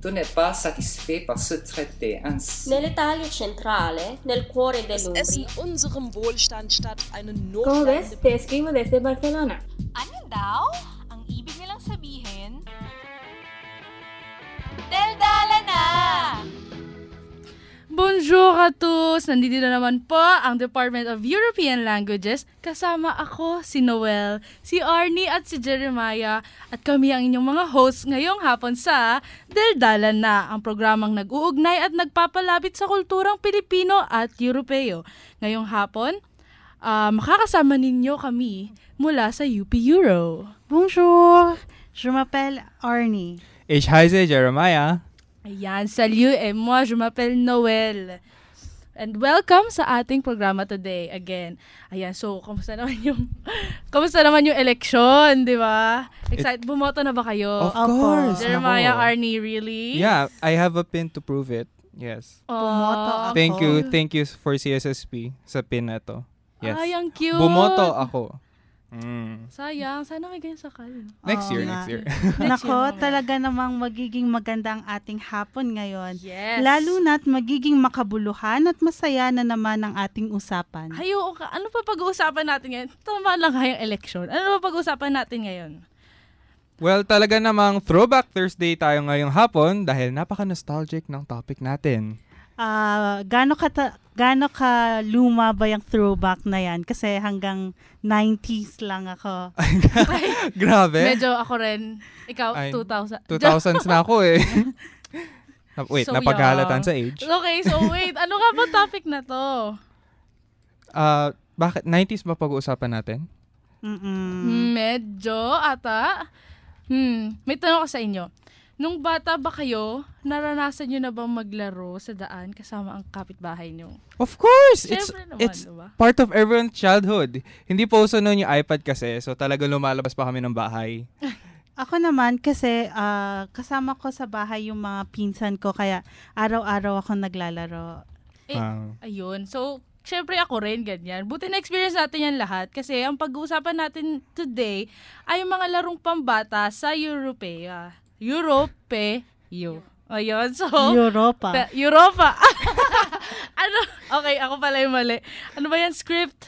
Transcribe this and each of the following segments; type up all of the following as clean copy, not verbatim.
Tu n'es pas satisfait par ce traité ainsi. Nell'Italia centrale, nel cuore Das Essen dell'Umbria. unserem Wohlstand statt eine ¿Cómo ves? notleidende... Te escribo desde Barcelona. Ano daw? Ang ibig nilang sabihin? Daldala na! Bonjour à tous! Nandito na naman po ang Department of European Languages. Kasama ako, si Noel, si Arnie at si Jeremiah. At kami ang inyong mga hosts ngayong hapon sa Daldala na, ang programang nag-uugnay at nagpapalapit sa kulturang Pilipino at Europeo. Ngayong hapon, makakasama ninyo kami mula sa UP Euro. Bonjour! Je m'appelle Arnie. Ich heiße Jeremiah. Ayan, salut, et moi, je m'appelle Noel. And welcome sa ating programa today again. Ayan, so, kamusta naman yung election, di ba? Excited, bumoto na ba kayo? Of course. Jeremiah, Nako. Arnie, really? Yeah, I have a pin to prove it. Yes. Bumoto ako. Thank you for CSSP sa pin na to. Yes. Ay, ang cute. Bumoto ako. Sayang, sana may ganyan sakal. Next year. Nako, talaga namang magiging maganda ang ating hapon ngayon. Yes. Lalo na't magiging makabuluhan at masaya na naman ang ating usapan. Ay, oo ka. Ano pa pag-uusapan natin ngayon? Tama lang yung election. Ano pa pag-uusapan natin ngayon? Well, talaga namang Throwback Thursday tayo ngayong hapon dahil napaka-nostalgic ng topic natin. Gaano ka luma ba yung throwback na yan? Kasi hanggang 90s lang ako. Grabe. Medyo ako rin. Ikaw, Ay, 2000. 2000s na ako eh. Wait, So napaghalatan young. sa age. Okay, so wait. Ano nga ba topic na to? Bakit 90s ba pag-uusapan natin? Medyo ata. May tanong ko sa inyo. Nung bata ba kayo, naranasan nyo na bang maglaro sa daan kasama ang kapitbahay nyo? Of course! Siyempre naman, It's diba? part of everyone's childhood. Hindi po uso noon yung iPad kasi, so talagang lumalabas pa kami ng bahay. Ako naman kasi kasama ko sa bahay yung mga pinsan ko kaya araw-araw ako naglalaro. Ayun. So, syempre ako rin ganyan. Buti na-experience natin yan lahat kasi ang pag-uusapan natin today ay yung mga larong pambata sa Europea. Europeo. Ayun, so... Europa. Europa. Ano? Okay, ako pala yung mali. Ano ba yan? Script?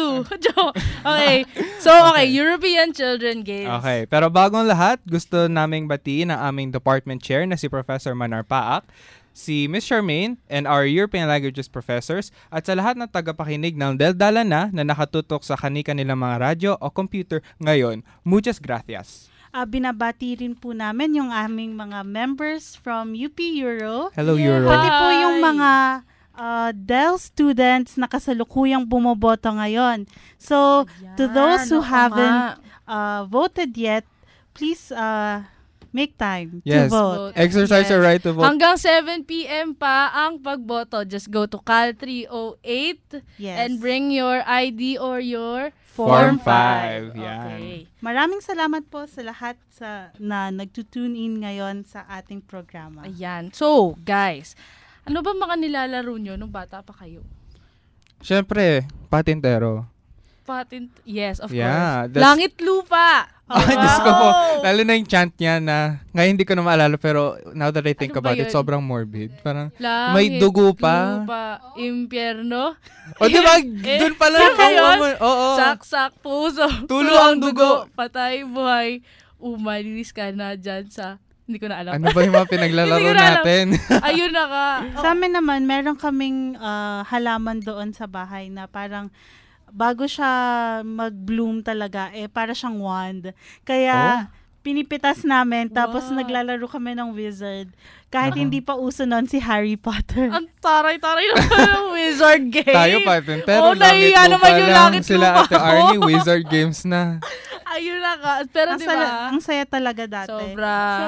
Okay. So, okay. European Children Games. Okay, pero bagong lahat, gusto naming batiin ang aming department chair na si Professor Manar Paak, si Ms. Charmaine, and our European Languages professors, at sa lahat ng tagapakinig ng Daldala na nakatutok sa kanilang mga radyo o computer ngayon. Muchas gracias. Binabati rin po namin yung aming mga members from UP Euro. Hello, Euro. Pati po yung mga DEL students na kasalukuyang bumoboto ngayon. So, to those who haven't voted yet, please make time to vote. Exercise your right to vote. Hanggang 7 p.m. pa ang pagboto. Just go to Cal 308 and bring your ID or your Form 5. Okay. Maraming salamat po sa lahat na nagtutune in ngayon sa ating programa. Ayan. So, guys, ano ba mga nilalaro nyo nung bata pa kayo? Siyempre, patintero. Yes, of Yeah, course. Langit lupa! Ay, Diyos ko po. Lalo na yung chant niya na, ngayon hindi ko na maalala, pero now that I think Ano ba about it, yun? sobrang morbid. Parang, Langit, may dugo pa. lupa, impyerno. O, di ba? Doon pala. Oo. Saksak, puso. Tulo ang dugo. Patay, buhay. Umalis ka na dyan sa... Hindi ko na alam. Ano ba yung mga pinaglalaro natin? Ayun na ka. Sa amin naman, meron kaming halaman doon sa bahay na parang bago siya mag-bloom talaga, para siyang wand. Kaya, pinipitas namin, tapos naglalaro kami ng wizard. Kahit hindi pa uso nun si Harry Potter. Ang taray-taray naman ng wizard game. Tayo pa din. Pero langit lupa lang sila Ate Arnie, wizard games na. Ayun na ka. Pero diba? Ang saya talaga dati. Sobra. So,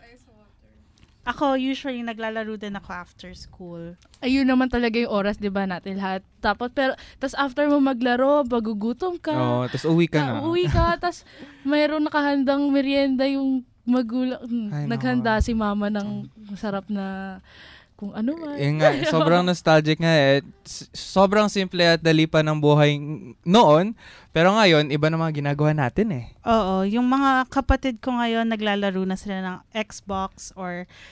ako usually naglalaro din ako after school. Ayun naman talaga yung oras, di ba, natin lahat. Tapos after mo maglaro, magugutom ka. Oo, tapos uwi ka na. Uwi ka, tapos mayroon nakahandang merienda yung magulang. Naghanda si mama ng masarap na kung ano man. Yung nga, sobrang nostalgic nga eh. Sobrang simple at dali pa ng buhay noon. Pero ngayon, iba na mga ginagawa natin eh. Oo, yung mga kapatid ko ngayon naglalaro na sila ng Xbox or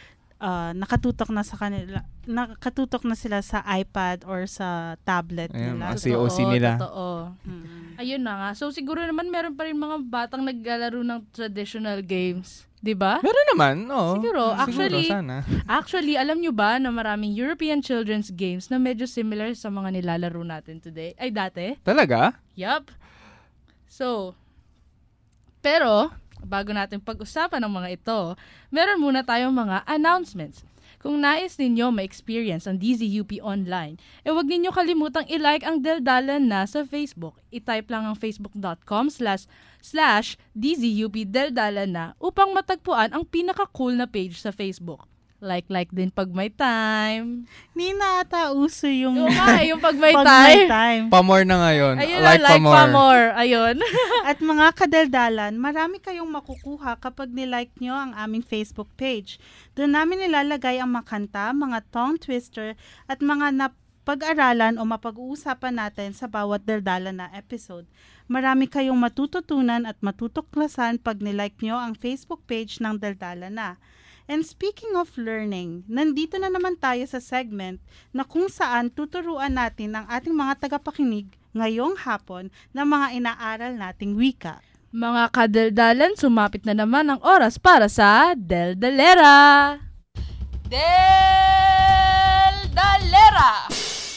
nakatutok na sila sa iPad or sa tablet Ayun, nila. mga COC nila. Totoo. Ayun na nga. So, siguro naman meron pa rin mga batang naglalaro ng traditional games. Diba? Meron naman, oo. Siguro. Sana. Actually, alam nyo ba na maraming European children's games na medyo similar sa mga nilalaro natin today? Ay, dati? Talaga? Yup. So, pero, bago natin pag-usapan ng mga ito, meron muna tayong mga announcements. Kung nais ninyo ma-experience ang DZUP online, huwag ninyo kalimutang i-like ang Daldalan na sa Facebook. I-type lang ang facebook.com/DZUP Daldalan na upang matagpuan ang pinaka-cool na page sa Facebook. Like din pag may time. Nina ata uso yung Yung pag may pag time. may time. Pamor na ngayon. Ayun Like like pamor. pa more. Ayun. At mga kadaldalan, marami kayong makukuha kapag nilike nyo ang aming Facebook page. Doon namin nilalagay ang mga kanta, mga tongue twister, at mga napag-aralan o mapag-uusapan natin sa bawat daldalan na episode. Marami kayong matututunan at matutuklasan pag nilike nyo ang Facebook page ng Daldalan na. And speaking of learning, nandito na naman tayo sa segment na kung saan tuturuan natin ang ating mga tagapakinig ngayong hapon ng mga inaaral nating wika. Mga kadaldalan, sumapit na naman ang oras para sa Deldalera! Deldalera!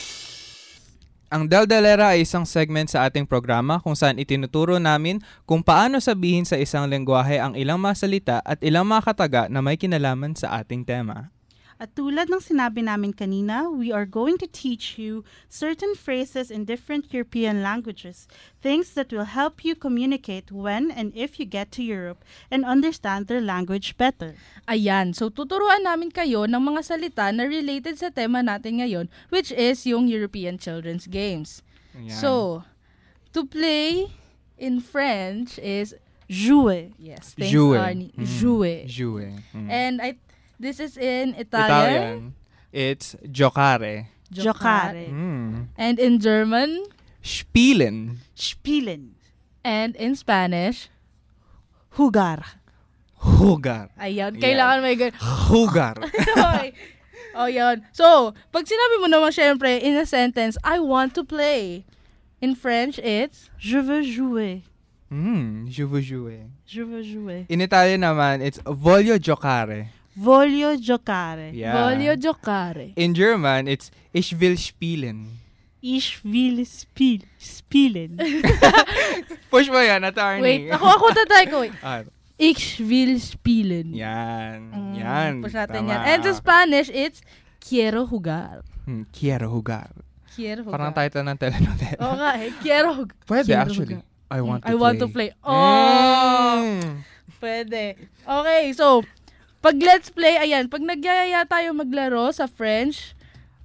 Ang Daldalera ay isang segment sa ating programa kung saan itinuturo namin kung paano sabihin sa isang lengguwahe ang ilang mga salita at ilang mga kataga na may kinalaman sa ating tema. At tulad ng sinabi namin kanina, we are going to teach you certain phrases in different European languages, things that will help you communicate when and if you get to Europe and understand their language better. Ayan, so tuturuan namin kayo ng mga salita na related sa tema natin ngayon, which is yung European Children's Games. Ayan. So, to play in French is Jouer. yes, thanks Jouer. Arnie. Jouer. Jouer. And this is in Italian. It's giocare. Giocare. And in German. Spielen. Spielen. And in Spanish. Jugar. Hugar. Ayan, Yeah. kailangan may Hugar. Okay. Oh, yan. So, pag sinabi mo naman syempre in a sentence, I want to play. In French, it's Je veux jouer. Je veux jouer. Je veux jouer. In Italian naman, it's voglio giocare. Voglio giocare. Yeah. Voglio giocare. In German, it's ich will spielen. Ich will spielen. Push mo yan, attorney. Wait, ako tatay ko. Ah, Ich will spielen. yan. Yan. Push natin Tama. yan. And sa Spanish, it's quiero jugar. Quiero jugar. Quiero jugar. Parang title ng telenovela. Oo nga eh. Quiero jugar. Pwede Quiero actually. jugar. I want to play. Oh! Pwede. Okay, so, pag let's play, ayan, pag nagyayaya tayo maglaro sa French,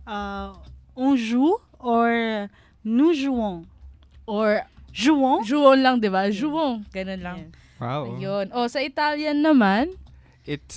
On joue or nous jouons. or Jouons. jouons lang, di ba? Jouons. Ganun lang. Wow. Ayun. O, sa Italian naman, It's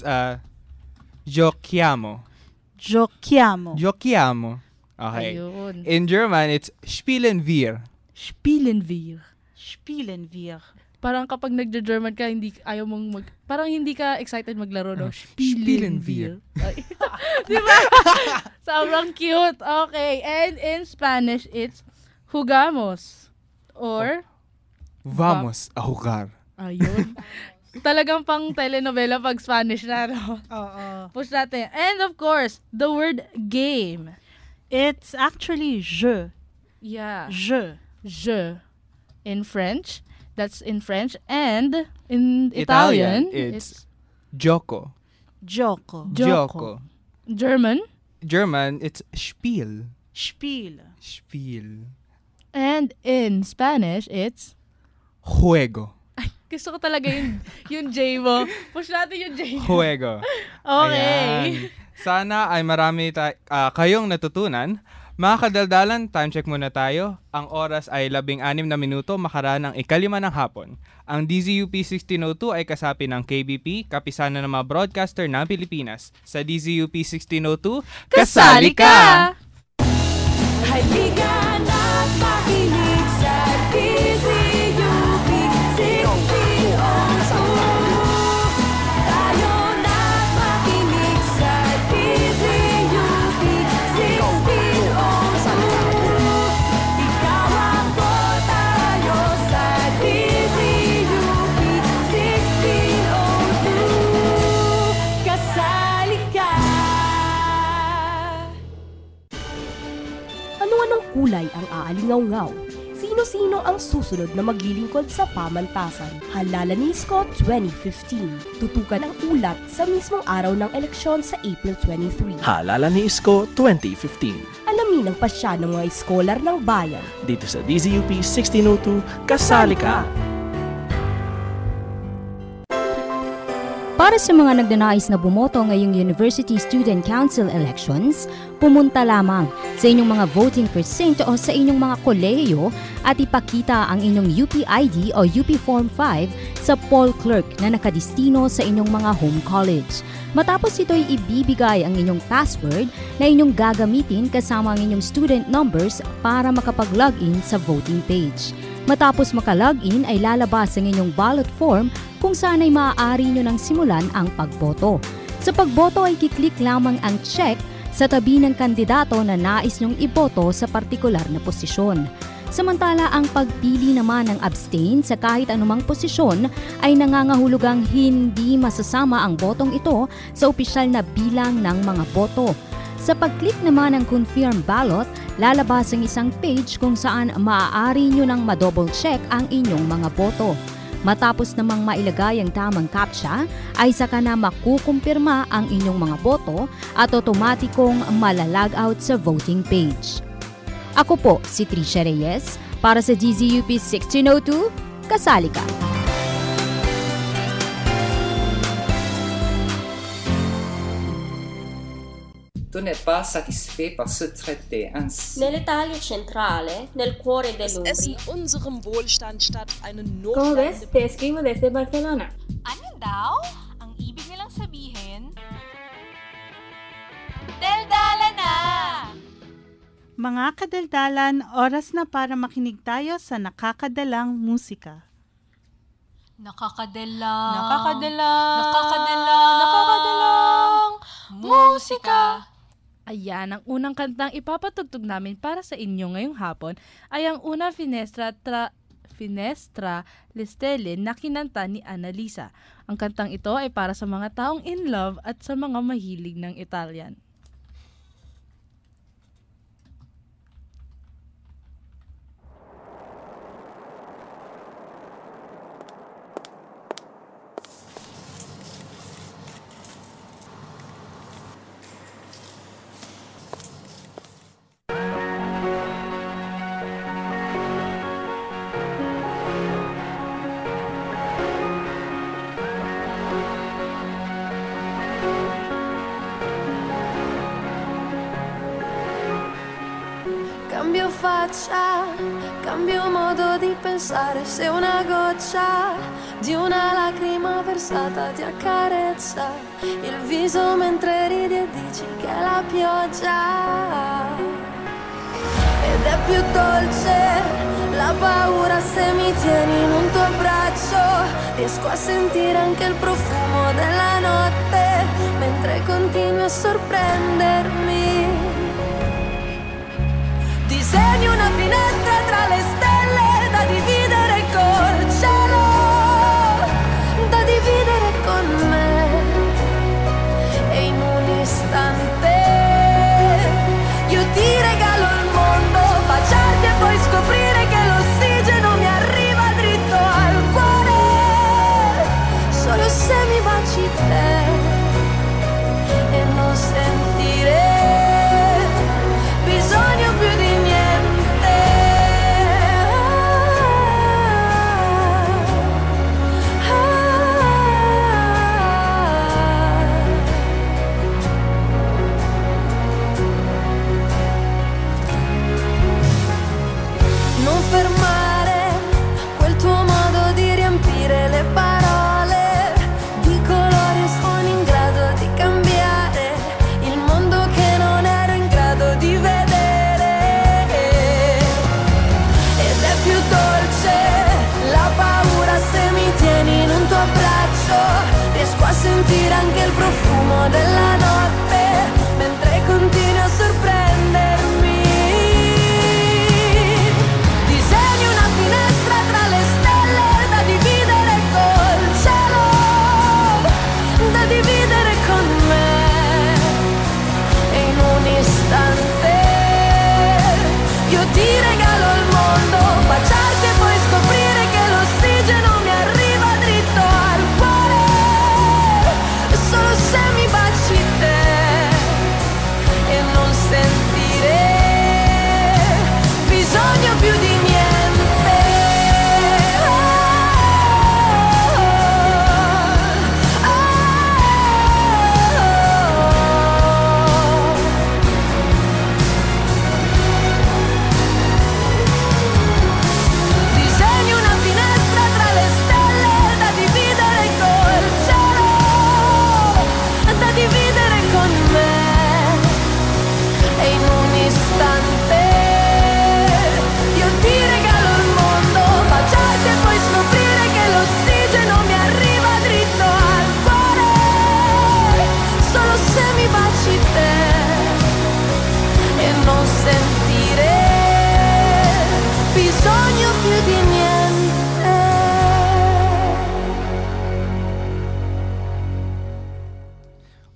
giochiamo. Giochiamo. Giochiamo. Okay. ayun. In German, it's spielen wir. Spielen wir. Spielen wir. Parang kapag nagja-German ka, ayaw mong parang hindi ka excited maglaro, no? Spielen wir. Ay. Di ba? Sobrang cute. Okay. And in Spanish, it's jugamos. Or, Vamos a jugar. ayun. Talagang pang telenovela pag Spanish na, no? Oo. Push natin. And of course, the word game. It's actually je. Yeah. Je. Je. In French, that's in French. And in Italian, it's gioco. Gioco. Gioco. German. German, it's Spiel. Spiel. Spiel. And in Spanish, it's... Juego. Gusto ko talaga yung J mo. Push natin yung J. Juego. Okay. Ayan. Sana ay marami kayong natutunan. Mga kadaldalan, time check muna tayo. Ang oras ay 16 na minuto makaraan ng 5:00 ng hapon. Ang DZUP 1602 ay kasapi ng KBP, kapisanan ng mga broadcaster ng Pilipinas. Sa DZUP 1602, kasali ka! Halika na't makinig sa DZUP 1602. Tayo na't makinig sa kasali ka. Ano-anong kulay ang aalingaw-ngaw? Sino-sino ang susunod na maglilingkod sa pamantasan? Halala ni Isko 2015. Tutukan ang ulat sa mismong araw ng eleksyon sa April 23. Halala ni Isko 2015. Alamin ang pasya ng mga iskolar ng bayan. Dito sa DZUP 1602, kasali ka! Para sa mga nagdanais na bumoto ngayong University Student Council elections, pumunta lamang sa inyong mga voting precinct o sa inyong mga kolehiyo at ipakita ang inyong UP ID o UP Form 5 sa poll clerk na nakadistino sa inyong mga home college. Matapos ito'y ibibigay ang inyong password na inyong gagamitin kasama ang inyong student numbers para makapag-login sa voting page. Matapos makalogin ay lalabas ang inyong ballot form kung saan ay maaari nyo nang simulan ang pagboto. Sa pagboto ay kiklik lamang ang check sa tabi ng kandidato na nais nyong iboto sa partikular na posisyon. Samantala ang pagpili naman ng abstain sa kahit anumang posisyon ay nangangahulugang hindi masasama ang botong ito sa opisyal na bilang ng mga boto. Sa pag-click naman ng confirm ballot, lalabas ang isang page kung saan maaari nyo nang ma-double check ang inyong mga boto. Matapos namang mailagay ang tamang captcha, ay saka na makukumpirma ang inyong mga boto at otomatikong malalag out sa voting page. Ako po si Tricia Reyes para sa DZUP 1602, kasali ka! Tu n'es pas satisfait par ce traité ainsi. Nell'Italia centrale, nel cuore Es in dell'Umbria. unserem Wohlstandsstadt eine ¿Cómo ves? notleidende Te escribo desde Barcelona. Ano daw? Ang ibig nilang sabihin? Daldala na! Mga kadaldalan, oras na para makinig tayo sa nakakadalang musika. Nakakadalang musika. Ayan, ang unang kantang ipapatugtog namin para sa inyo ngayong hapon ay ang una Finestra Lestelle na kinanta ni Annalisa. Ang kantang ito ay para sa mga taong in love at sa mga mahilig ng Italian. Cambio faccia, cambio modo di pensare. Se una goccia di una lacrima versata ti accarezza il viso mentre ridi e dici che è la pioggia. Ed è più dolce la paura se mi tieni in un tuo braccio. Riesco a sentire anche il profumo della notte mentre continui a sorprendermi. Disegni una finestra tra le stelle da dividere col cielo, da dividere con me. E in un istante io ti regalo il mondo, baciarti e poi scoprire che l'ossigeno mi arriva dritto al cuore. Solo se mi baci te e non sentire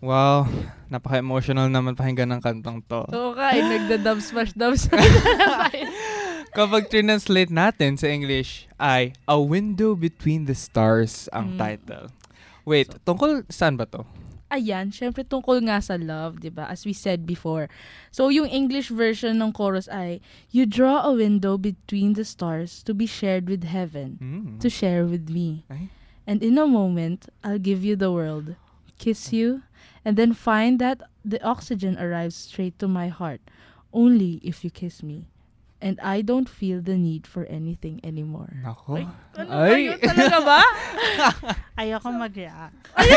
Wow, napaka-emotional naman pakinggan ng kantang to. Oo ka, nagda-dub smash. Kapag translate natin sa English ay A Window Between the Stars ang title. Wait, tungkol saan ba to? Ayan, syempre tungkol nga sa love, di ba? As we said before. So, yung English version ng chorus ay, You draw a window between the stars to be shared with heaven, to share with me. And in a moment, I'll give you the world, kiss you, and then find that the oxygen arrives straight to my heart, only if you kiss me. And I don't feel the need for anything anymore. Nako. Ano kayo? Talaga ba? Ayoko mag-react.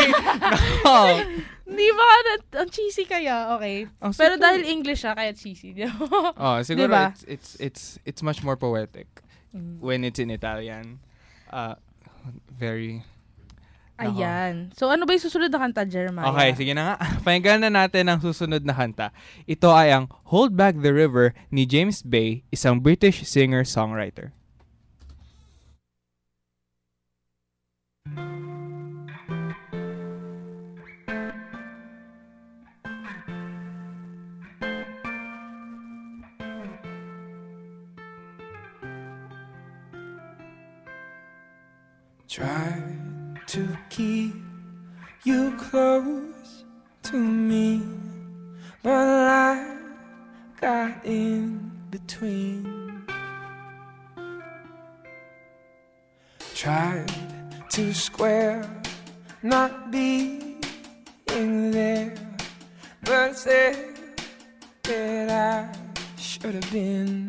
Hindi ba? Ang cheesy kaya? Okay. Pero dahil English siya, kaya cheesy. Siguro diba? it's much more poetic when it's in Italian. Very... Ayan. So, ano ba yung susunod na kanta, Jeremiah? Okay, sige na nga. Pakinggan na natin ang susunod na kanta. Ito ay ang Hold Back the River ni James Bay, isang British singer-songwriter. Try to keep you close to me, but I got in between. Tried to square not being there, but said that I should have been.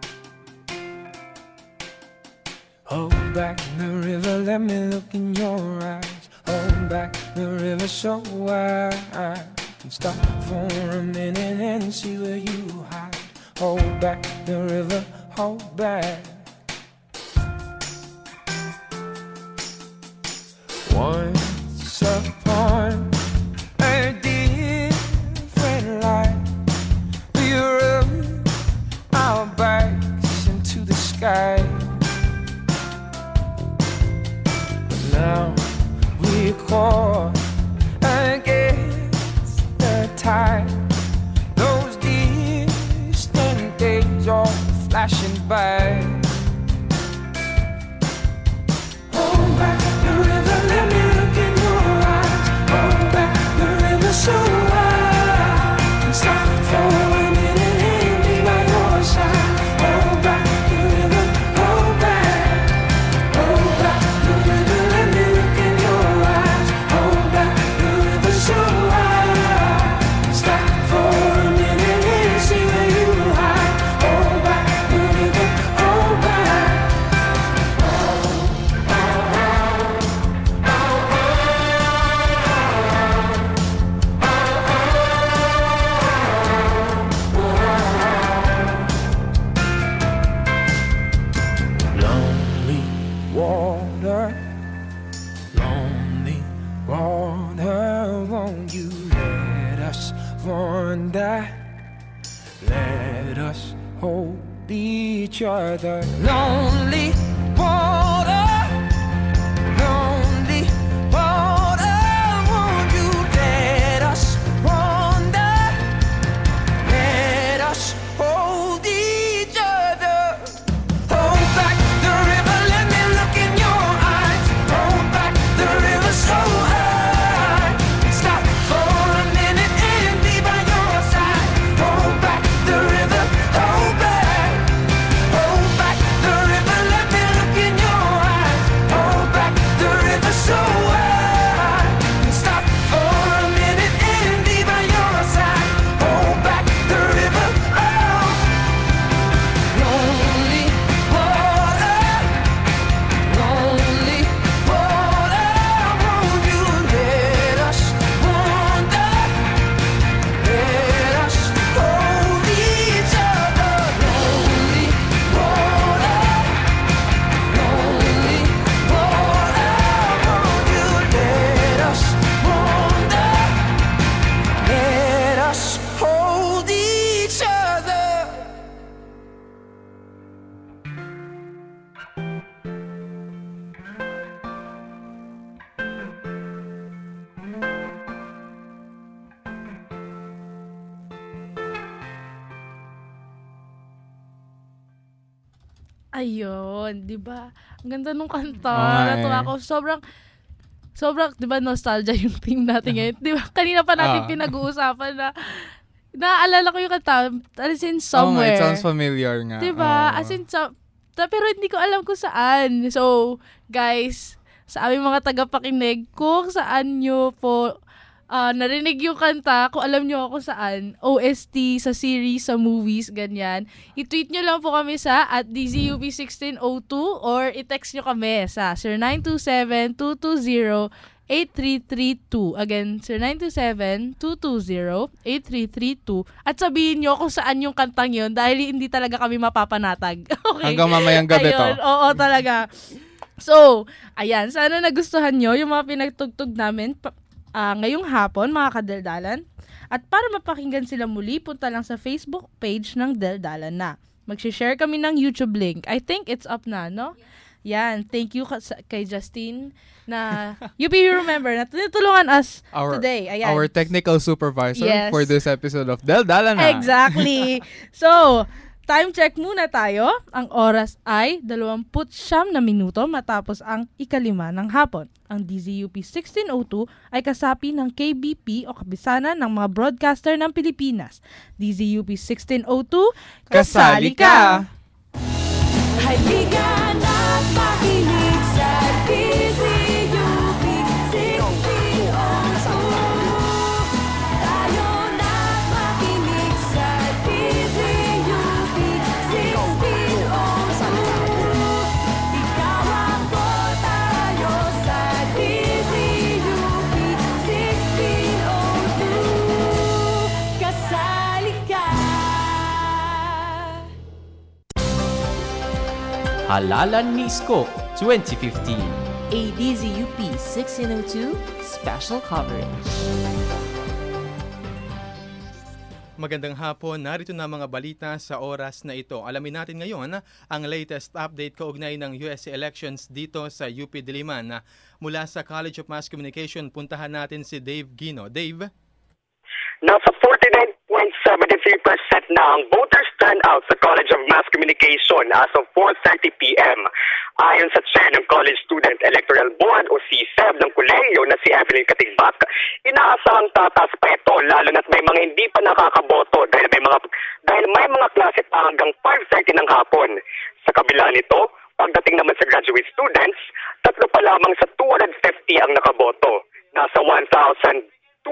Hold back the river, let me look in your eyes. Hold back the river so I can stop for a minute and see where you hide. Hold back the river, hold back. Once upon a different life, we rubbed our backs into the sky. Now we're caught against the tide. Those distant days are flashing by. Hold back the river, let me look in your eyes. Hold back the river so I can stop for a minute and be by your side. Hold back the river, hold back. Hold back the river, let me look in your eyes. Hold back the river so I can stop for a minute and see where you hide. Hold back the river, hold back. Lonely water, lonely water, won't you let us wander? Let us hold each other. Lonely water, lonely water, won't you let us wander? Let us hold each other. Hold back the river, let me look in your eyes. Hold back the river so I can stop for a minute and be by your side. Hold back the river, hold back. Hold back the river, let me Ayun, di ba? Ang ganda nung kanta. Ay. Natuwa ako. Sobrang, di ba, nostalgia yung theme natin ngayon. Di ba? Kanina pa natin pinag-uusapan na naaalala ko yung kanta. As in, somewhere. It sounds familiar nga. Di ba? As in, pero hindi ko alam kung saan. So, guys, sa aming mga tagapakinig, kung saan nyo po narinig yung kanta, kung alam nyo ako saan, OST, sa series, sa movies, ganyan, i-tweet nyo lang po kami sa @DZUP1602 or i-text nyo kami sa 0927-220-8332. Again, 0927-220-8332. At sabihin nyo kung saan yung kantang yun dahil hindi talaga kami mapapanatag. Okay? Hanggang mamayang gabi to. Oo, talaga. So, ayan, sana nagustuhan nyo yung mga pinagtugtog namin ngayong hapon, mga kadaldalan. At para mapakinggan sila muli, punta lang sa Facebook page ng Daldalan na. Mag-share kami ng YouTube link. I think it's up na, no? Yan. Thank you kay Justine na you remember na tinutulungan us today. Ayan. Our technical supervisor for this episode of Daldalan na. Exactly. So, time check muna tayo. Ang oras ay 29 na minuto matapos ang 5:05 ng hapon. Ang DZUP 1602 ay kasapi ng KBP o Kapisanan ng mga Broadcaster ng Pilipinas. DZUP 1602, kasali ka! Halika na't makinig sa DZUP 1602. Tayo na't makinig sa DZUP 1602. Ikaw ako, tayo sa DZUP 1602. Kasali ka! Halalan ni Isko 2015. ADZUP 1602 Special Coverage. Magandang hapon, narito na mga balita sa oras na ito. Alamin natin ngayon ang latest update kaugnay ng US elections dito sa UP Diliman. Mula sa College of Mass Communication, puntahan natin si Dave Gino. Dave? Nasa 49.73% na ang voters turnout sa College of Mass Communication as of 4:30 p.m. Ayon sa Chair ng College Student Electoral Board o CSEB ng kolehiyo na si Evelyn Katigbak, inaasahang tataas pa ito lalo na't may mga hindi pa nakakaboto dahil may mga klase pa hanggang 5:30 ng hapon. Sa kabila nito, pagdating naman sa graduate students, 3 pa lamang sa 250 ang nakaboto. Nasa 1,220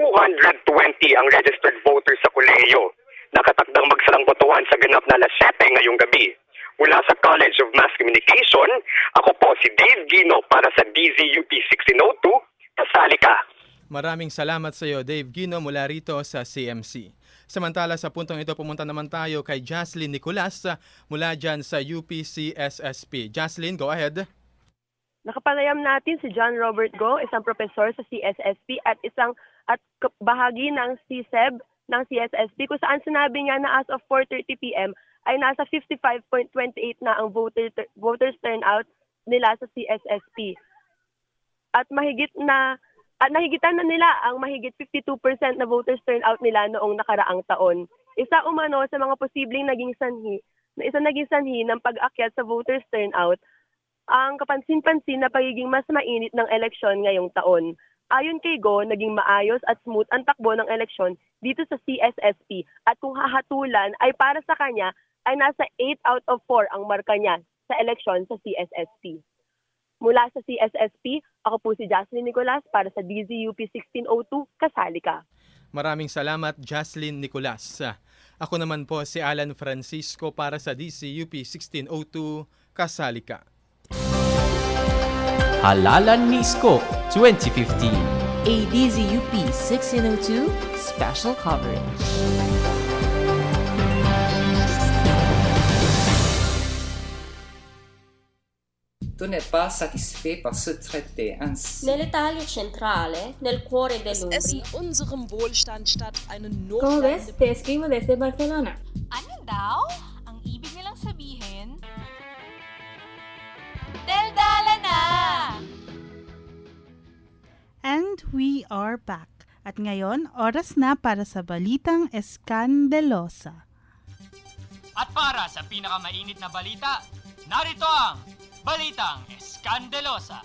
ang registered voters sa kolehiyo. Nakatakdang magsalang botohan sa ganap na alas 7 ngayong gabi. Mula sa College of Mass Communication, ako po si Dave Gino para sa DZUP 1602. Kasali ka! Maraming salamat sa iyo, Dave Gino, mula rito sa CMC. Samantala, sa puntong ito, pumunta naman tayo kay Jaslyn Nicolas mula dyan sa UPCSSP. Jaslyn, go ahead. Nakapanayam natin si John Robert Go, isang profesor sa CSSP at bahagi ng CSEB ng CSSP kung saan sinabi niya na as of 4:30 p.m. ay nasa 55.28 na ang voters turnout nila sa CSSP. At nahigitan na nila ang mahigit 52% na voters turnout nila noong nakaraang taon. Isa umano sa mga posibleng naging sanhi ng pag-akyat sa voters turnout ang kapansin-pansin na pagiging mas mainit ng eleksyon ngayong taon. Ayon kay Go, naging maayos at smooth ang takbo ng eleksyon dito sa CSSP at kung hahatulan ay para sa kanya ay nasa 8 out of 4 ang marka niya sa eleksyon sa CSSP. Mula sa CSSP, ako po si Jaslyn Nicolas para sa DZUP 1602, kasali ka. Maraming salamat, Jaslyn Nicolas. Ako naman po si Alan Francisco para sa DZUP 1602, kasali ka. Halalan ni Isko 2015. ADZUP 1602 Special Coverage. Tu n'es pas satisfait par ce traité. Nell'Italia centrale, nel cuore Es dell'Umbria. in unserem Wohlstand statt eine ¿Cómo ves? Te escribo desde Barcelona. Ano daw? Ang ibig nilang sabihin? Daldala na! And we are back. At ngayon, oras na para sa balitang eskandelosa. At para sa pinakamainit na balita, Narito ang Balitang Eskandelosa.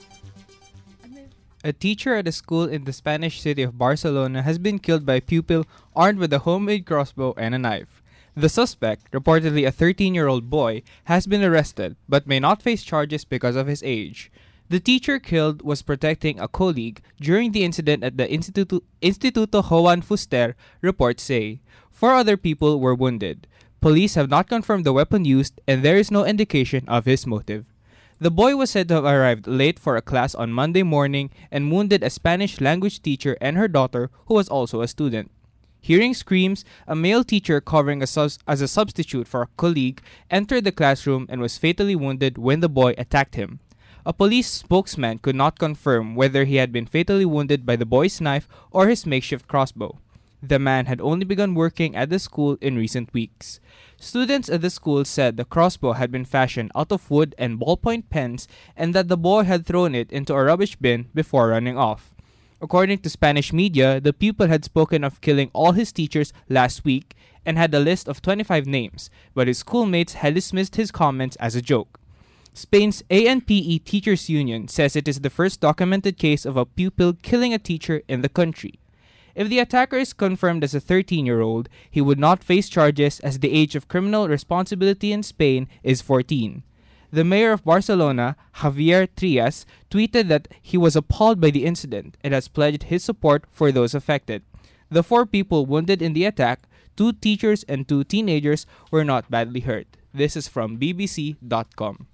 A teacher at a school in the Spanish city of Barcelona has been killed by a pupil armed with a homemade crossbow and a knife. The suspect, reportedly a 13-year-old boy, has been arrested but may not face charges because of his age. The teacher killed was protecting a colleague during the incident at the Instituto Juan Fuster, reports say. 4 other people were wounded. Police have not confirmed the weapon used, and there is no indication of his motive. The boy was said to have arrived late for a class on Monday morning and wounded a Spanish language teacher and her daughter, who was also a student. Hearing screams, a male teacher covering as a substitute for a colleague entered the classroom and was fatally wounded when the boy attacked him. A police spokesman could not confirm whether he had been fatally wounded by the boy's knife or his makeshift crossbow. The man had only begun working at the school in recent weeks. Students at the school said the crossbow had been fashioned out of wood and ballpoint pens and that the boy had thrown it into a rubbish bin before running off. According to Spanish media, the pupil had spoken of killing all his teachers last week and had a list of 25 names, but his schoolmates had dismissed his comments as a joke. Spain's ANPE Teachers Union says it is the first documented case of a pupil killing a teacher in the country. If the attacker is confirmed as a 13-year-old, he would not face charges as the age of criminal responsibility in Spain is 14. The mayor of Barcelona, Javier Trias, tweeted that he was appalled by the incident and has pledged his support for those affected. The 4 people wounded in the attack, 2 teachers and 2 teenagers, were not badly hurt. This is from bbc.com.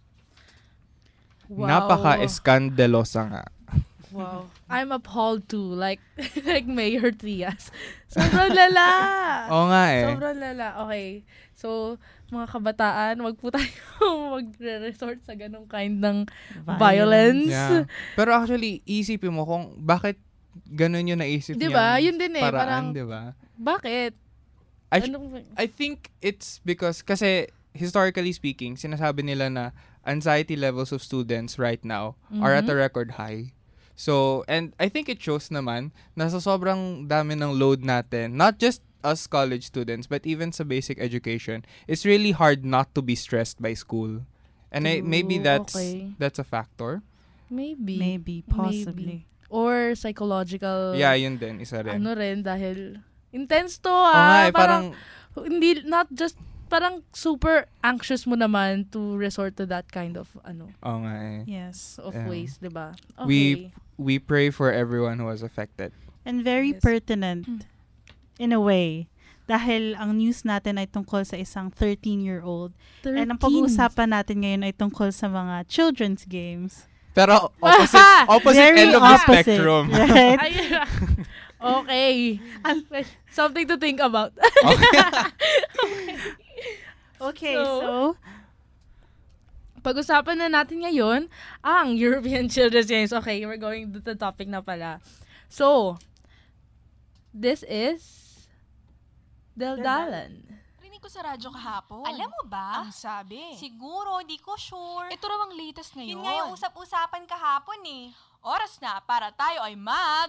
Wow. Napaka-eskandelosa nga. Wow. I'm appalled too. Like Mayor Trias. Sobrang lala. Oo nga eh. Sobrang lala. Okay. So, mga kabataan, wag po tayo magre-resort sa ganong kind ng violence. Yeah. Pero actually, isipin mo kung bakit ganun yung naisip niya. Diba? Yun din eh. Paraan, parang, diba? Bakit? I think it's because, kasi historically speaking, sinasabi nila na anxiety levels of students right now are at a record high. So, and I think it shows naman na sa sobrang dami ng load natin, not just us college students, but even sa basic education, it's really hard not to be stressed by school. And maybe that's a factor. Maybe. Possibly. Or psychological. Yeah, yun din. Isa rin. Ano rin, dahil intense to parang hindi, not just parang super anxious mo naman to resort to that kind of Yes, of ways, 'di ba? Okay. We pray for everyone who was affected. And very pertinent in a way dahil ang news natin ay tungkol sa isang 13-year-old. And ang pag-uusapan natin ngayon ay tungkol sa mga children's games. Pero opposite end of the spectrum. Right? Okay. Something to think about. Okay, so pag-usapan na natin ngayon ang European Children's Games. Okay, we're going to the topic na pala. So, this is Daldalan. Rinig ko sa radyo kahapon. Alam mo ba? Ang sabi. Siguro, di ko sure. Ito raw ang latest ngayon. Yun nga yung usap-usapan kahapon eh. Oras na para tayo ay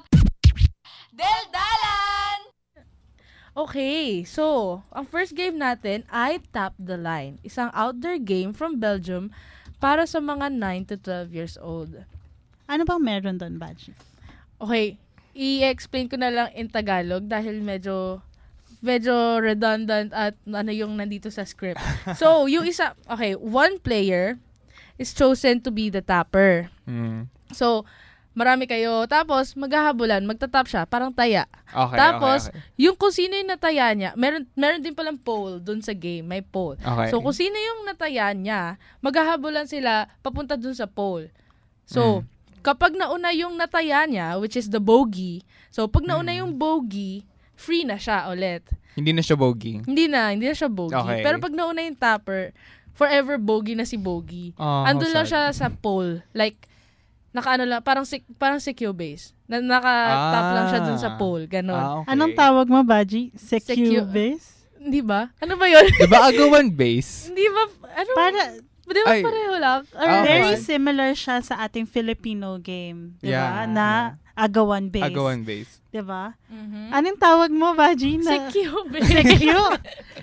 Daldalan! Okay, so, ang first game natin ay Tap the Line. Isang outdoor game from Belgium para sa mga 9 to 12 years old. Ano bang meron doon, Badge? Okay, i-explain ko na lang in Tagalog dahil medyo redundant at ano yung nandito sa script. So, yung isa, okay, one player is chosen to be the tapper. So, marami kayo. Tapos, maghahabulan. Magtatap siya. Parang taya. Okay, tapos, okay. Yung kung sino yung nataya niya, meron din palang poll dun sa game. May poll. Okay. So, kung sino yung nataya niya, maghahabulan sila papunta dun sa poll. So, kapag nauna yung nataya niya, which is the bogey, so, pag nauna yung bogey, free na siya ulit. Hindi na siya bogey? Hindi na siya bogey. Okay. Pero pag nauna yung tapper, forever bogey na si bogey. Andun lang siya sa poll. Like, nakaano lang, parang secure base. Naka-tap lang siya dun sa pole. Ganon. Okay. Anong tawag mo, Baji? Secure base? Hindi ba? Ano ba yun? Di ba agawan base? Hindi ba? Ano? Di ba pareho lang? Very similar siya sa ating Filipino game. Di ba? Na agawan base. Agawan base. Di ba? Anong tawag mo, Baji? Secure base. Secure.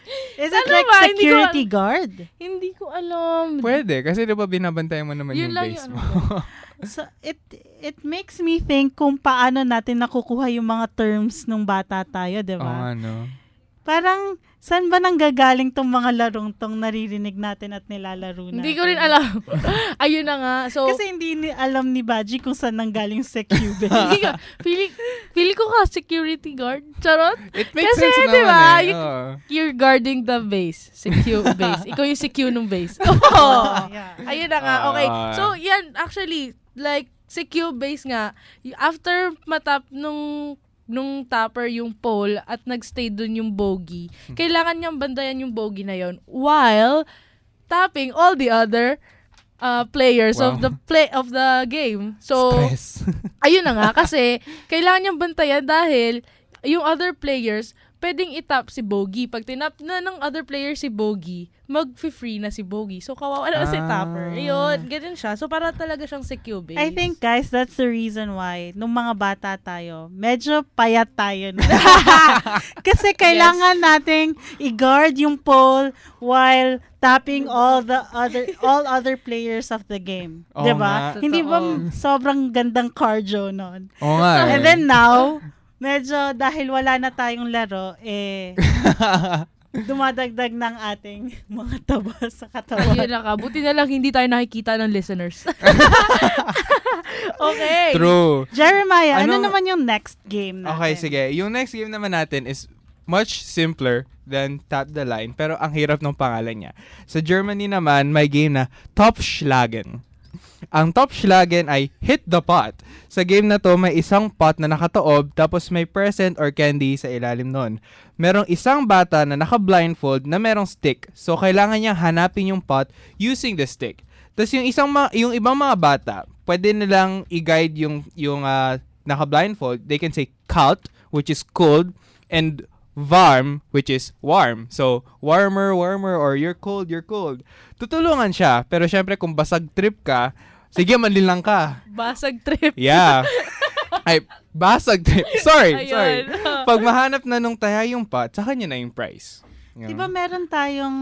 Is it like security guard? Hindi ko alam. Pwede, kasi di ba binabantayan mo naman Yun yung lang base yung mo. So, it makes me think kung paano natin nakukuha yung mga terms nung bata tayo, di ba? Parang, saan ba nanggagaling tong mga larong tong naririnig natin at nilalaro natin? Hindi ko rin alam. Ayun na nga. So, kasi hindi alam ni Baji kung saan nanggaling secure base. Hindi ka. Feeling ko ka security guard. Charot. It makes kasi, sense diba, naman you're guarding the base. Secure base. Ikaw yung secure ng base. Ayun na nga. Okay. So, yan. Actually, like, secure base nga. After matap nung topper yung pole at nagstay dun yung bogey, kailangan niyang bandayan yung bogey na yon while tapping all the other players of the game. So, stress. Ayun na nga, kasi kailangan niyang bantayan dahil yung other players pwedeng itap si bogey. Pag tinap na ng other player si bogey, mag-free na si bogey. So, kawawa na si topper. Ayun, ganyan siya. So, para talaga siyang secure base. I think, guys, that's the reason why nung mga bata tayo, medyo payat tayo na. Kasi kailangan nating i-guard yung pole while tapping all other players of the game. Oh, 'Di ba? Hindi ba sobrang gandang cardio noon? Oo nga. And then now, medyo dahil wala na tayong laro, dumadagdag ng ating mga taba sa katawan. Ayun na ka. Buti na lang hindi tayo nakikita ng listeners. Okay. True. Jeremiah, ano naman yung next game natin? Okay, sige. Yung next game naman natin is much simpler than Tap the Line, pero ang hirap ng pangalan niya. Sa Germany naman, may game na Topfschlagen. Ang Topfschlagen ay hit the pot. Sa game na to, may isang pot na nakataob tapos may present or candy sa ilalim nun. Merong isang bata na naka-blindfold na merong stick. So, kailangan niyang hanapin yung pot using the stick. Tapos yung ibang mga bata, pwede nilang i-guide yung naka-blindfold. They can say kalt, which is cold, and warm, which is warm. So, warmer, or you're cold. Tutulungan siya. Pero syempre, kung basag trip ka, sige, manlilang ka. Basag trip. Yeah. Ay, basag trip. Sorry. Ayun. Pag mahanap na nung taya yung pot, sa kanya na yung price. Diba meron tayong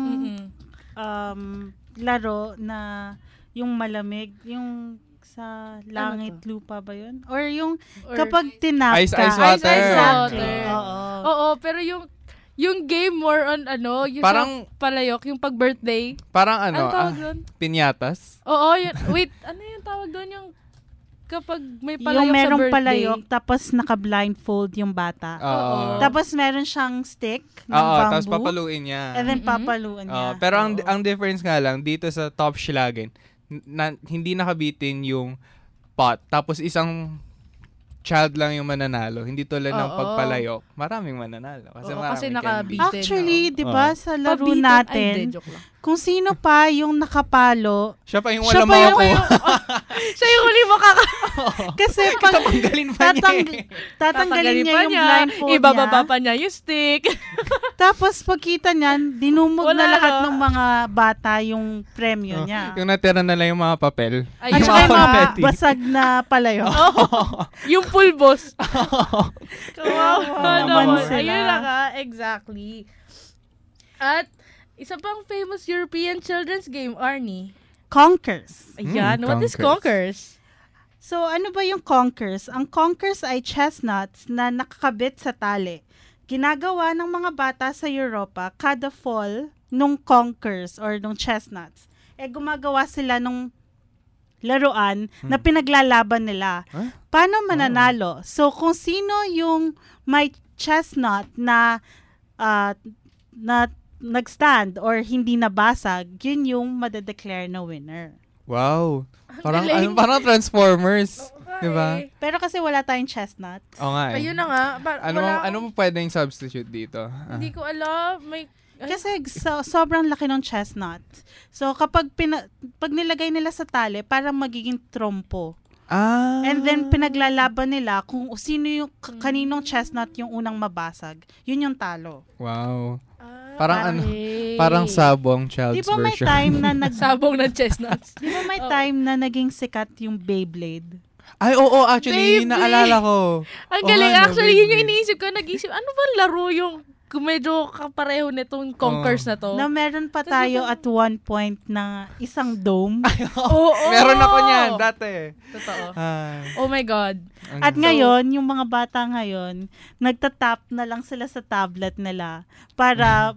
laro na yung malamig, yung sa langit lupa ba yun? Or yung kapag tinap ka. Ice water. Oo, pero yung game more on yung parang, palayok, yung pag-birthday. Parang ano tawag doon? Pinyatas? Oo, yun. Wait, ano yung tawag doon? Yung kapag may palayok yung merong sa birthday. palayok, tapos naka-blindfold yung bata. Oo. Tapos meron siyang stick ng bamboo. Oo, tapos papaluin niya. And then papaluin niya. Pero ang difference nga lang, dito sa Topfschlagen, hindi nakabitin yung pot. Tapos isang child lang yung mananalo. Hindi tulad ng pagpalayok. Maraming mananalo. Kasi nakabitin. Actually, di ba sa laro natin, kung sino pa yung nakapalo, siya pa yung walang makakuha. Siya yung huli mo Kasi pag tatanggalin niya yung blindfold niya. Ibababa pa niya yung stick. Tapos pagkita niyan, dinumog na lahat ng mga bata yung premyo niya. Yung natira na lang yung mga papel. At saka yung mga basag na palayo. Yung pulbos. Kawawa naman sila. Ayun na ka, exactly. At isa pang famous European children's game, Arnie. Conkers. Ayan, what is Conkers? So, ano ba yung Conkers? Ang Conkers ay chestnuts na nakakabit sa tali. Ginagawa ng mga bata sa Europa kada fall nung Conkers or nung chestnuts. Gumagawa sila nung laruan na pinaglalaban nila. Paano mananalo? So, kung sino yung may chestnut na nag-stand or hindi nabasag, yun yung madedeclare na winner. Wow. Parang Transformers. Diba? Pero kasi wala tayong chestnut. Oo nga. Ayun na nga. Ano mo pwedeng substitute dito? Hindi ko alam. Kasi sobrang laki ng chestnut. So, kapag pag nilagay nila sa tali, parang magiging trompo. And then, pinaglalaban nila kung sino yung kaninong chestnut yung unang mabasag. Yun yung talo. Wow. Parang sabong child's version. Di ba may version. time na sabong ng chestnuts? Di ba may time na naging sikat yung Beyblade? Ay, actually, naalala ko. Ang galing. Actually, yun yung iniisip ko. Nag-isip, ano ba laro yung kung medyo kapareho nitong Conkers na to. Na meron pa tayo at one point na isang dome. Oo. Meron ako niyan dati. Totoo. Oh my God. At ngayon, yung mga bata ngayon, nagtatap na lang sila sa tablet nila para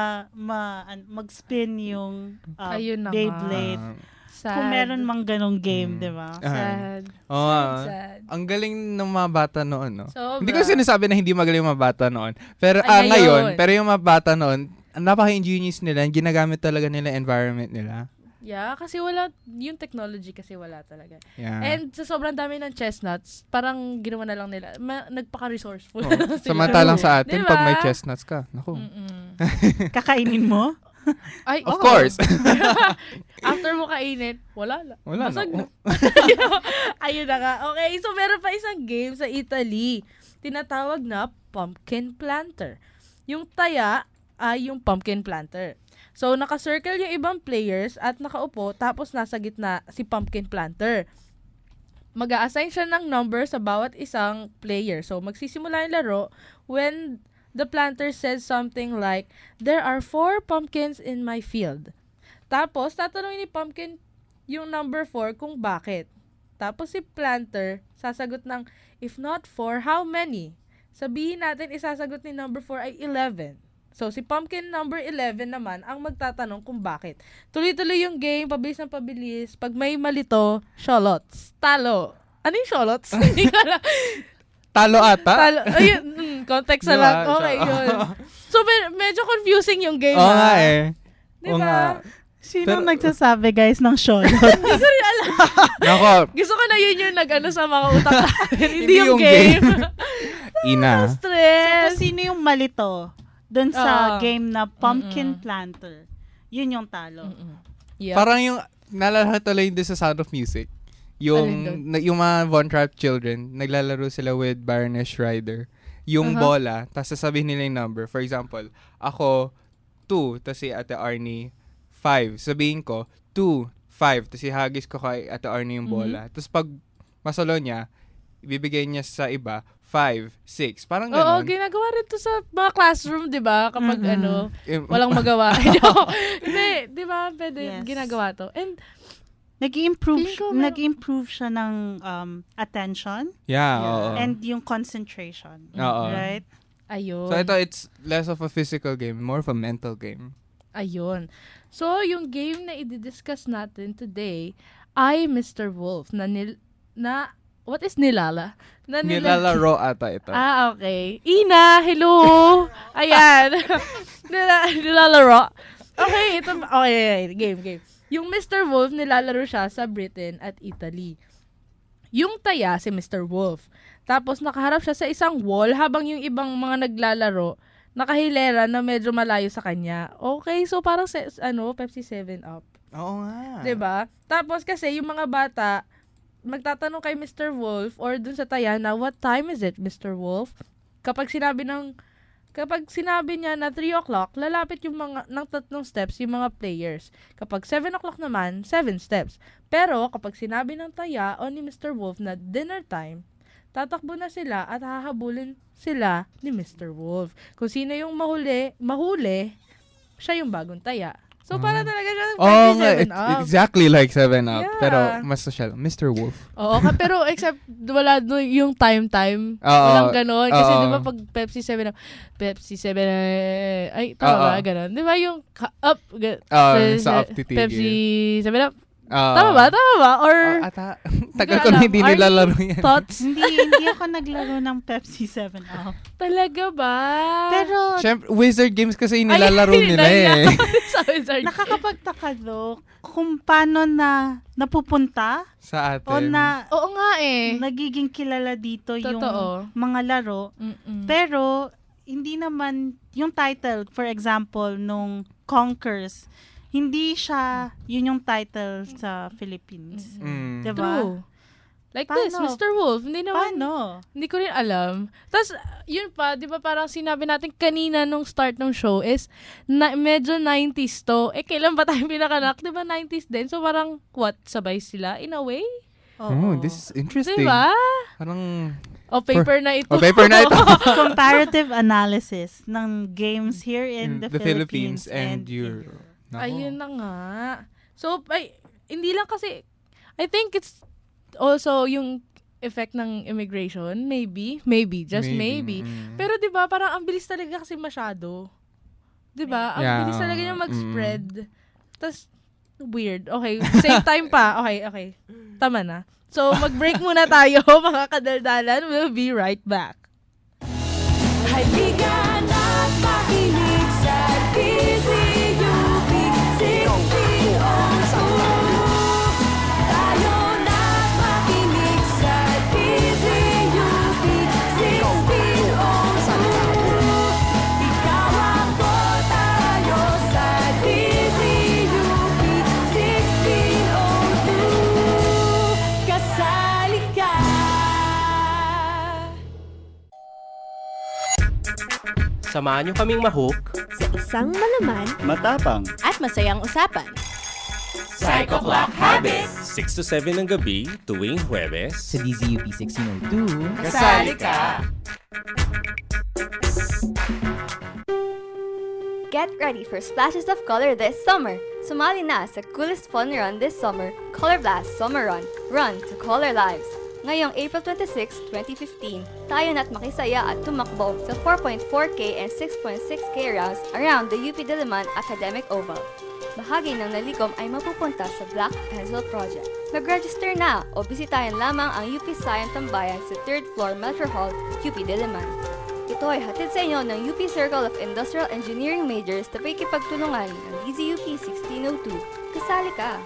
mag-spin yung Ayun na Beyblade. Sad. Kung meron mang ganong game, di ba? Sad. Sad. Ang galing ng mga bata noon, no? Sobra. Hindi ko sinasabi na hindi magaling yung mga bata noon. Pero Ay, ngayon, pero yung mga bata noon, napaka-ingenious nila, ginagamit talaga nila environment nila. Yeah, kasi wala, yung technology kasi wala talaga. Yeah. And sa sobrang dami ng chestnuts, parang ginawa na lang nila, nagpaka-resourceful. Samantalang sa atin, diba? pag may chestnuts ka, naku. Kakainin mo? Ay, of course. After mo kainin, wala na. Basag na. Ayun na nga. Okay, so meron pa isang game sa Italy. Tinatawag na pumpkin planter. Yung taya ay yung pumpkin planter. So, naka-circle yung ibang players at nakaupo, tapos nasa gitna si pumpkin planter. Mag-a-assign siya ng number sa bawat isang player. So, magsisimula yung laro when the planter says something like, "There are 4 pumpkins in my field." Tapos, tatanungin ni pumpkin yung number 4 kung bakit. Tapos si planter, sasagot ng, "If not 4, how many?" Sabihin natin, isasagot ni number 4 ay 11. So, si pumpkin number 11 naman ang magtatanong kung bakit. Tuloy-tuloy yung game, pabilis ng pabilis. Pag may malito, sholots. Talo. Ano yung sholots? Hindi ko alam. Talo ata? Ayun, context na lang. Okay, yun. So, medyo confusing yung game, Oo nga eh. Diba? Oo nga. Sino nagsasabi, guys, ng sholots? Hindi ko rin alam. Nako. Gusto ko na yun yung nag-ano sa mga utak natin. Hindi yung game. Ina. So, Stress. sino yung malito dun sa game na pumpkin planter? Yun yung talo. Yep. Parang yung, naalala ko tuloy din sa Sound of Music. Yung mga Von Trapp children, naglalaro sila with Baroness Ryder. Yung bola, tapos sasabihin nila yung number. For example, ako, 2, tapos si Ate Arnie, 5. Sabihin ko, 2, 5. Tapos ihagis ko kay Ate Arnie yung bola. Tapos pag masalo niya, ibibigay niya sa iba, 5, 6. Parang gano'n. Oo, ginagawa rin to sa mga classroom, di ba? Kapag walang magawa. Hindi, di ba? Pwede ginagawa to. And, nag-improve siya ng attention. Yeah. And yung concentration. Oo. Right? Ayun. So ito, it's less of a physical game, more of a mental game. Ayun. So, yung game na i-discuss natin today ay Mr. Wolf na what is Nilala? Nilalaro ata ito. Okay. Ina, hello! Ayan. Nilalaro. Okay, game. Yung Mr. Wolf, nilalaro siya sa Britain at Italy. Yung taya, si Mr. Wolf. Tapos nakaharap siya sa isang wall habang yung ibang mga naglalaro nakahilera na medyo malayo sa kanya. Okay, so parang Pepsi 7-Up. Oo nga. 'Di ba? Tapos kasi yung mga bata magtatanong kay Mr. Wolf or dun sa taya na, "What time is it, Mr. Wolf?" Kapag sinabi niya na 3 o'clock, lalapit yung mga ng 3 steps yung mga players. Kapag 7 o'clock naman, 7 steps. Pero kapag sinabi ng taya o ni Mr. Wolf na dinner time, tatakbo na sila at hahabulin sila ni Mr. Wolf. Kung sino yung mahuli, siya yung bagong taya. So, para talaga siya ng 7-Up. Exactly like 7-Up. Yeah. Pero mas social. Mr. Wolf. Oo, pero except wala yung time. Walang ganon. Kasi di ba pag Pepsi 7-Up, ay, tama ba? Ganon. Di ba yung up? Sa up titigil. Pepsi 7-Up? Tama ba? Or tagal ko na hindi nilalaro yan. Thoughts? hindi ako naglaro ng Pepsi 7-Up. Talaga ba? Pero, syempre, Wizard Games kasi yung nilalaro nila eh. Nakakapagtaka kung paano napupunta sa atin. Oo nga eh. Nagiging kilala dito yung mga laro. Pero, hindi naman yung title, for example, nung Conkers, hindi siya, yun yung title sa Philippines. Diba? True. Like this, Mr. Wolf. Hindi naman. Paano? Hindi ko rin alam. Tapos, yun pa, di ba parang sinabi natin kanina nung start ng show is, medyo 90s to. Kailan ba tayo pinakanak? Di ba 90s din? So, parang, sabay sila in a way? Oh, this is interesting. Diba? Parang... paper na ito. Paper na ito. Comparative analysis ng games here in the Philippines and Europe. Ayun na nga. So, hindi lang kasi, I think it's also yung effect ng immigration. Maybe. Just maybe. Pero diba, parang ang bilis talaga kasi masyado. Diba? Ang bilis talaga niya mag-spread. Tas, weird. Okay, same time pa. Okay. Tama na. So, mag-break muna tayo, mga kadaldalan. We'll be right back. Halika na't makinig sa DZUP 1602. Tayo na't makinig sa DZUP 1602. Ikaw ako, tayo sa DZUP 1602. Kasali ka. Samahan niyo kaming mahook sa isang malaman, matapang, at masayang usapan. Psycho Clock Habits! 6 to 7 ng gabi, tuwing Huwebes. Sa DZUP 1602, kasali ka! Get ready for splashes of color this summer. Sumali na sa coolest fun run this summer, Color Blast Summer Run. Run to color lives. Ngayong April 26, 2015, tayo na't makisaya at tumakbo sa 4.4K and 6.6K rounds around the UP Diliman Academic Oval. Bahagi ng nalikom ay mapupunta sa Black Pencil Project. Mag-register na o bisitahin lamang ang UP Science Tambayan sa 3rd floor Metro Hall, UP Diliman. Ito ay hatid sa inyo ng UP Circle of Industrial Engineering Majors na pakikipagtulungan ng DZUP 1602. Kasali ka!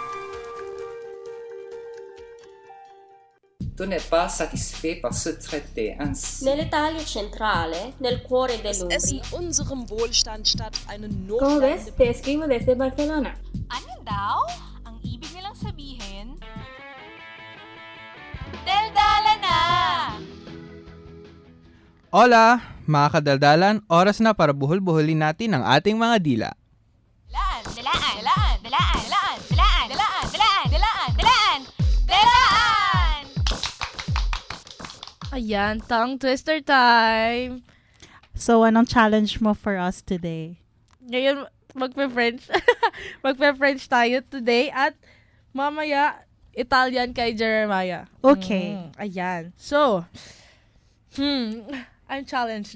Tu n'es pas satisfait par ce traité ainsi. Nell'Italia centrale, nel cuore Es dell'Umbria. in unserem Wohlstand statt eine ¿Cómo ves? notleidende... Te escribo desde Barcelona. Ano daw? Ang ibig nilang sabihin? Daldala na! Hola, mga kadaldalan, oras na para buhol-buholin natin ang ating mga dila. Dalaan! Ayan, tongue twister time. So, anong challenge mo for us today? Ngayon, magpe-French. Magpe-French tayo today at mamaya, Italian kay Jeremiah. Okay. Ayan. So, I'm challenged.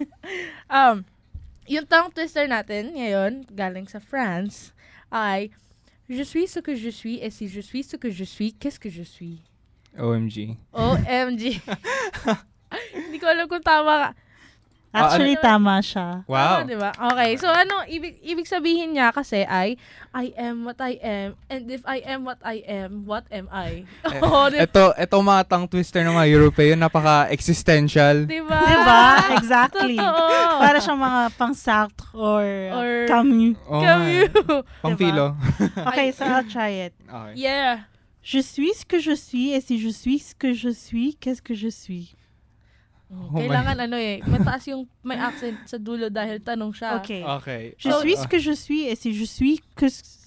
Yung tongue twister natin ngayon, galing sa France, ay Je suis ce que je suis et si je suis ce que je suis, qu'est-ce que je suis? OMG. OMG. Hindi ko alam kung tama ka. Actually, tama siya. Wow. Tama, diba? Okay, so ibig sabihin niya kasi ay, I am what I am, and if I am what I am, what am I? Ito mga tongue twister ng mga European, napaka-existential. Diba? Exactly. Totoo. Para siyang mga pang-Sartre or Camus. Camus. Pang-philo. Okay, so I'll try it. Okay. Yeah. Je suis ce que je suis, et si je suis ce que je suis, qu'est-ce que je suis? Kailangan mataas yung may accent sa dulo dahil tanong siya. Okay. Je So, suis ce que je suis, et si je suis que...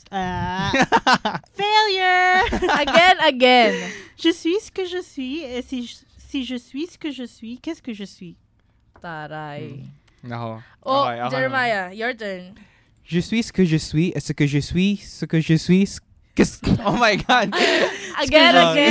Failure! Again. Je suis ce que je suis, et si je suis ce que je suis, qu'est-ce que je suis? Taray. Nako. Oh, Okay, Jeremiah, your turn. Je suis ce que je suis, et ce que je suis, ce que je suis, oh my God! Again.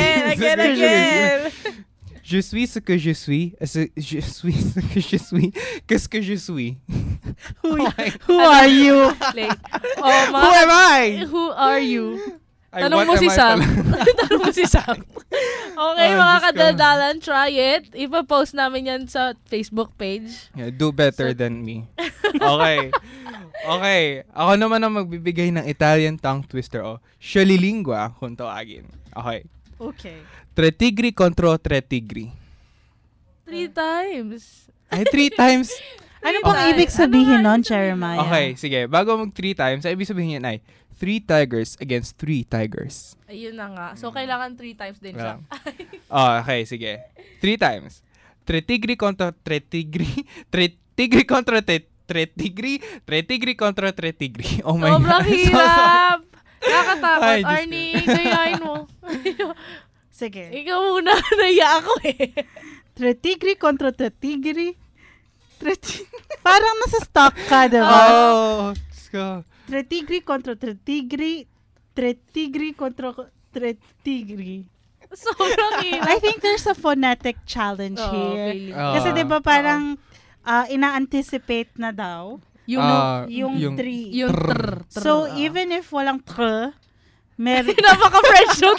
Je suis ce que je suis, et je suis ce que je suis, qu'est-ce que je suis? Who are you? Who am I? Who are you? Tanong What mo si am I Sam. pala? Tanong mo si Sam. Okay, Oh, mga Diyos ko. kadaldalan, try it. Ipa-post namin yan sa Facebook page. Yeah, do better than me. Okay. Ako naman ang magbibigay ng Italian tongue twister o Sciolilingua kung tawagin. Okay. Tre tigri contro tre tigri. 3 times. Ay, 3 times. Ano bang ibig sabihin nun, Jeremiah? Okay, sige. Bago mag 3 times, ang ibig sabihin yan ay 3 tigers against 3 tigers. Ayun na nga. So, kailangan 3 times din siya. Okay, sige. 3 times. Tre tigri contra tre tigri. Tre tigri contra tre tigri. Tre tigri contra tre tigri. Oh my God. Sobrang hirap. Nakatakot, Ay, Diyos Arnie. Gayahin mo. Sige. Ikaw muna, naiya ako Tre tigre contra tre tigre. Parang nasa stock ka, diba? Let's go. Tre tigre contra tre tigre. Tre tigre contra tre tigre. Sobrang hirap. I think there's a phonetic challenge here. Kasi diba parang ina-anticipate na daw yung three. Yung So, even if walang tr, meron... Napaka-French yung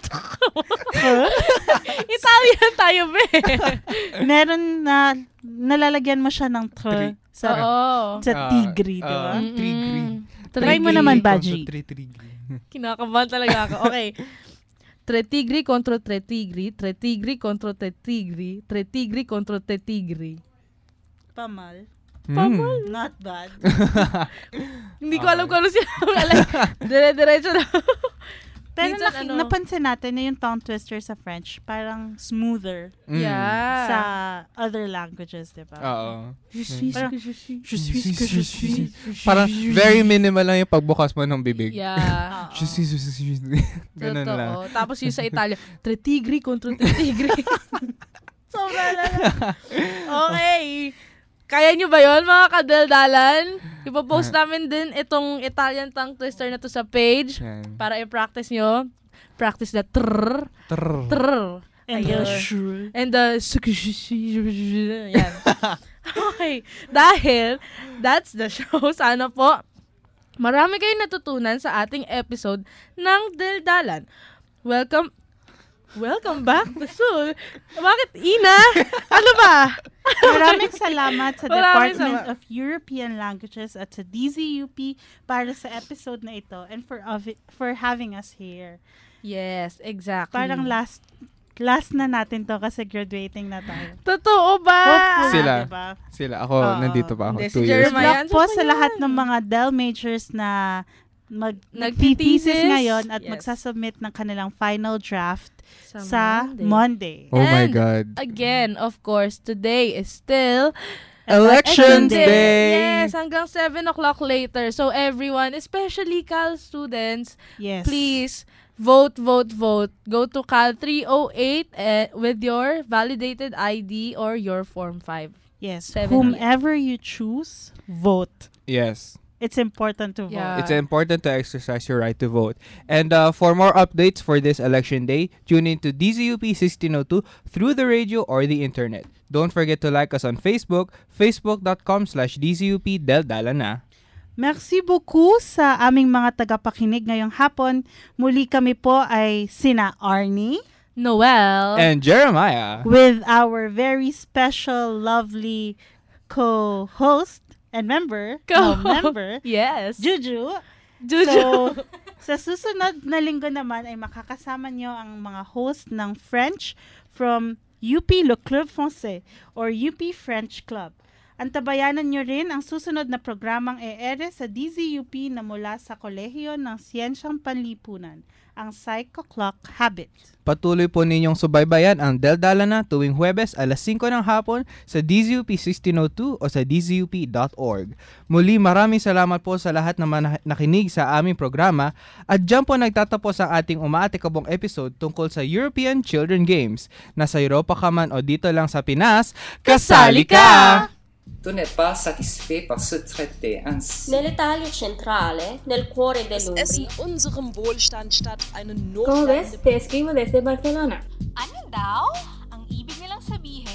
Italian tayo, be. Meron na, nalalagyan mo siya ng tr sa tigri, diba? Try mo naman, Baji. Kinakabahan talaga ako. Okay. Tre tigre contra tre tigre, tre tigre contra tre tigre, tre tigre contra tre tigre. Pamal. Not bad. Hindi ko alam kung ano siya. Dire-diretso na. Pero napansin natin na yung tongue twister sa French, parang smoother sa other languages, diba? Oo. Je suis ce que je suis. Parang very minimal lang yung pagbukas mo ng bibig. Yeah. Je suis. Ganun lang. Tapos yung sa Italia, tre tigre contra tre tigre. Sobra lang. Okay. Kaya nyo ba yun, mga kadaldalan? Ipopost namin din itong Italian tongue twister na to sa page para i-practice nyo. Practice the trrr. And the shur. And the yan. Okay. Dahil, that's the show. Sana po, marami kayong natutunan sa ating episode ng Daldalan. Welcome back to Sul. Bakit, Ina? Ano ba? Maraming salamat sa Department of European Languages at sa DZUP para sa episode na ito and for having us here. Yes, exactly. Parang last na natin to kasi graduating na tayo. Totoo ba? Hopefully, Sila. Ako, nandito pa ako. 2 years. Good luck po sa lahat ng mga Del majors na nag-thesis ngayon at magsasubmit ng kanilang final draft sa Monday. Oh my God. Again, of course, today is still Election Day. Yes, hanggang 7 o'clock later. So everyone, especially Cal students, please vote. Go to Cal 308 with your validated ID or your Form 5. Yes, whomever you choose, vote. Yes. It's important to vote. Yeah. It's important to exercise your right to vote. And for more updates for this election day, tune in to DZUP 1602 through the radio or the internet. Don't forget to like us on Facebook, facebook.com/DZUP Daldalana. Merci beaucoup sa aming mga tagapakinig ngayong hapon. Muli kami po ay sina Arnie, Noel, and Jeremiah. With our very special, lovely co-host and member, yes, Juju. So, sa susunod na linggo naman ay makakasama nyo ang mga host ng French from UP Le Club Français or UP French Club. Antabayanan nyo rin ang susunod na programang e-ere sa DZUP na mula sa Kolehiyo ng Siyensyang Panlipunan, ang Psycho Clock Habit. Patuloy po ninyong subaybayan ang Daldalana tuwing Huwebes alas 5 ng hapon sa DZUP 1602 o sa dzup.org. Muli maraming salamat po sa lahat na nakinig sa aming programa at dyan po nagtatapos ang ating umaatikabong episode tungkol sa European Children Games. Nasa Europa ka man o dito lang sa Pinas, kasali ka! Tu n'es pas satisfait par ce traité ainsi. Nell'Italia centrale, nel cuore Es dell'Umbria. in unserem Wohlstand statt eine ¿Cómo ves? notleidende... Te escribo desde Barcelona. Ano daw? Ang ibig nilang sabihin,